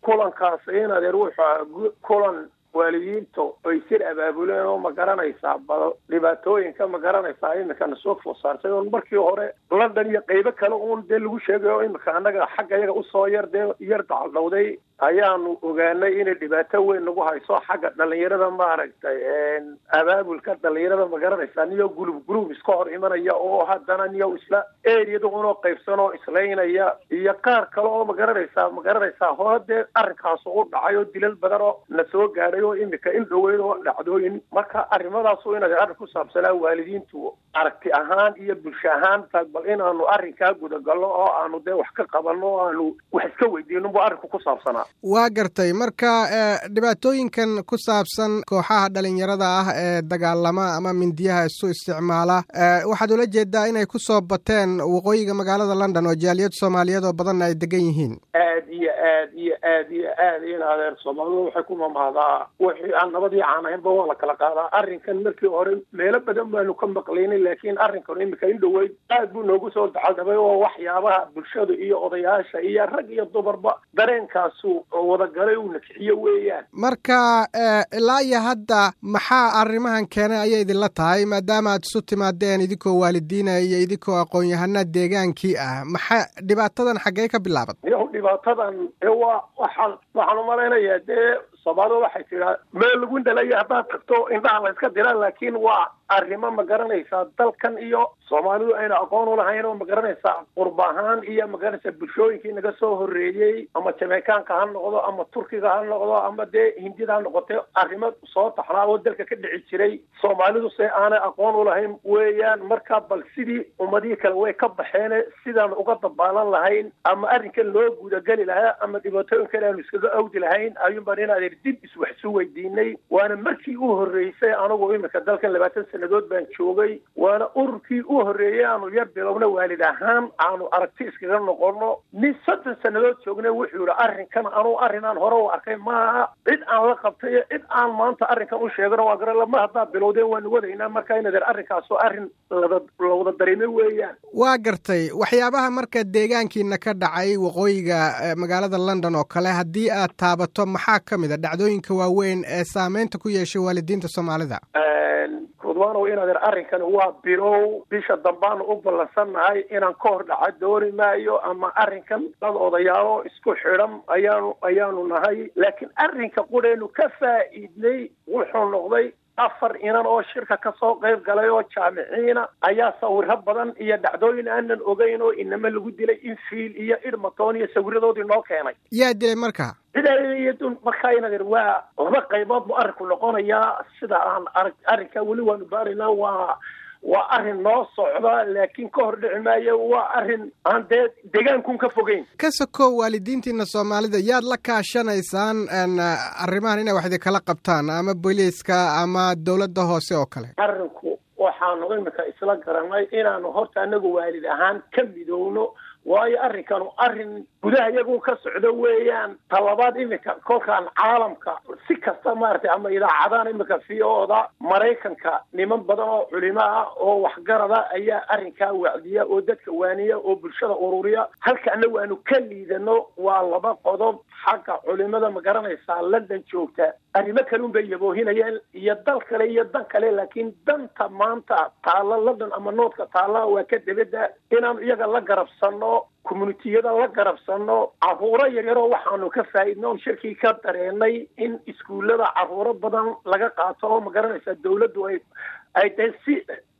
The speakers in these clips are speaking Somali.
kulankaas in adeer wuxuu kulan waalidiintu ay sir abaabuleen oo ma garanaysaa bal dhibaatooyinka ma garanaysaa imikana soo food saartay oo markii hore London iyo qaybo kale oo dee lagu sheegayo imika anaga xagga iyaga usoo yar dacaldhowday ayaanu ogaanay inay dhibaato weyn nagu hayso xagga dhalinyarada maaragtay abaabulka dhalinyarada ma garanaysaa niyo group iska hor imanaya oo haddana niyo isla area-da unoo qaybsan oo islaynaya iyo qaar kale oo ma garanaysaa hoodee arrinkaas u dhacay oo dilal badan oo na soo gaadhay oo imika in dhaweyn oo dhacdooyin marka arrimadaas oo inaad arrin ku saabsanaa waalidiintu aragti ahaan iyo bulsho ahaan bal inaanu arrinkaa gudagalno oo aanu dee wax ka qabanno oo aanu wax iska weydiino buu arrinku ku saabsanaa waa gartay marka dhibaatooyinkan ku saabsan kooxaha dhalinyarada ah ee dagaalama ama mindiyaha isu isticmaala waxaad ula jeedaa inay ku soo bateen waqooyiga magaalada London oo jaaliyad Soomaaliyeed oo badan ay degan yihiin aad in adeer Soomaalidu waxay ku mamaadaa wixii aan nabadii caanaynba waa la kala qaadaa arrinkan markii hore meelo badan baanu ka maqlaynay laakiin arrinkan imika in dhaweyd aad buu noogu soo dacaldhabay oo waxyaabaha bulshada iyo odayaasha iyo rag iyo dumarba dareenkaasu wadagalay uu nakixiyo weeyaan marka ilaa iyo hadda maxaa arrimahan keenay ayay idinla tahay maadaama aad isu timaadeen idinkoo waalidiina iyo idinkoo aqoon-yahanaa deegaankii ah maxaa dhibaatadan xaggee ka bilaaban dhibaatadan waxaan umalaynayaa dee Soomaalidu waxay tiraa meel lagu dhalayo haddaad tagto indhaha la iska diraa laakiin waa arrimo ma garanaysaa dalkan iyo Soomaalidu ayna aqoon u lahayn oo ma garanaysaa qurba ahaan iyo ma garanaysaa bulshooyinkii naga soo horreeyey ama Jamaicaanka ha noqdo ama Turkiga ha noqdo ama dee Hindida ha noqoto arrimo soo taxnaa oo dalka ka dhici jiray Soomaalidu si aanay aqoon u lahayn weeyaan marka bal sidii ummadii kale way ka baxeen sidaan uga dabaalan lahayn ama arrinkan loo gudagali lahaa ama dhibaatooyin kale aan iskaga awdi lahayn ayuun baan inaad dib iswaxsu weydiinay waana markii u horreysay anagu imika dalkan 20 sanadood baan joogay waana ururkii u horreeyay aanu yar bilowna waalid ahaan aanu aragti iskaga noqono nin 3 sanadood joognay wuxuu yiri arrinkan arrinaan hore u arkay maaha cid aan la qabtay cid aan maanta arrinkan u sheegano waa garan lama hadda bilowdeen waan wadaynaa marka inaad arrinkaas oo arrin la wada dareemay weeyaan waa gartay waxyaabaha marka deegaankiina ka dhacay waqooyiga magaalada London oo kale haddii aad taabato maxaa kamid ah dhacdooyinka waaweyn ee saameynta ku yeeshay waalidiinta Soomaalida Rudwaano inaad arrinkan waa bilow bisha dambaan u ballansanahay inaan ka hor dhaca dooni maayo ama arrinkan dad odayaalo isku xidhan ayaanu nahay laakiin arrinka qureenu ka faa'iidnay wuxuu noqday 4 inan oo shirka ka soo qayb galay oo jaamiciina ayaa sawirro badan iyo dhacdooyin aanan ogeyn oo inama lagu dilay in fiil iyo idmatoon iyo sawiradoodii noo keenay yaa dilay markaa ciidaayadun markaa inaad waa laba qaybood buu arrinku noqonayaa sida aan arrinka weli waanu baaraynaa waa arrin noo socda laakiin ka hor dhici maayo waa arrin aan dee deegaankun ka fogeyn ka sokow waalidiintiina Soomaalida yaad la kaashanaysaan arrimahan inay wax kala qabtaan ama booliiska ama dawladda hoose oo kale arrinku waxaanu imika isla garanay inaanu horta anagu waalid ahaan ka midowno waayo arrinkan arrin gudaha iyagu ka socdo weeyaan talabaad imika kolkaan caalamka si kasta maartay ama idaacadahan imika fiooda Mareykanka niman badan oo culimo ah oo waxgarada ayaa arrinkaa wacdiya oo dadka waaniya oo bulshada ururiya halka anagu aanu ka liidano waa laba qodob xagga culimada ma garanaysaa London joogta arrimo kale un bay yaboohinayaan iyo dal kale iyo dan kale laakiin danta maanta taala London ama noodka taala waa ka dibadda inaan iyaga la garabsano community-yada la garabsano caruuro yaryar oo waxaanu ka faa'iidno shirkii ka dareenay in iskuulada caruuro badan laga qaato oo ma garanaysaa dawladdu ay si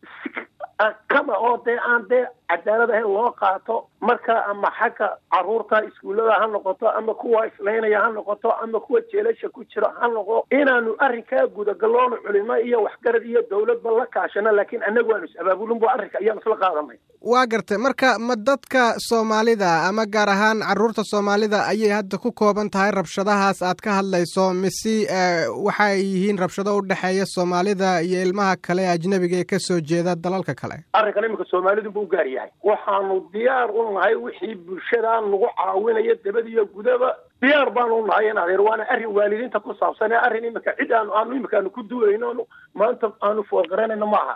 kama oo dee aan dee cadaalad ahayn loo qaato marka ama xagga caruurta iskuulada ha noqoto ama kuwa islaynaya ha noqoto ama kuwa jeelasha ku jira ha noqo inaanu arrinkaa gudagaloono culimo iyo waxgarad iyo dawladba la kaashano laakiin anagu waanu is-abaabulin bu arrinka ayaan isla qaadanay waa gartay marka ma dadka Soomaalida ama gaar ahaan caruurta Soomaalida ayay hadda ku kooban tahay rabshadahaas aad ka hadlayso mise waxay yihiin rabshado u dhaxeeya Soomaalida iyo ilmaha kale ajnabiga ee ka soo jeeda dalalka kale arrinkan imika Soomaalidu buu gaar yahay waxaanu diyaar u nahay wixii bulshada lagu caawinayo dabada iyo gudaba diyaar baan u nahay in adeer waana arrin waalidiinta ku saabsan arrin imika cid aanu imika ku duulayno maanta aanu foorgaranayno maaha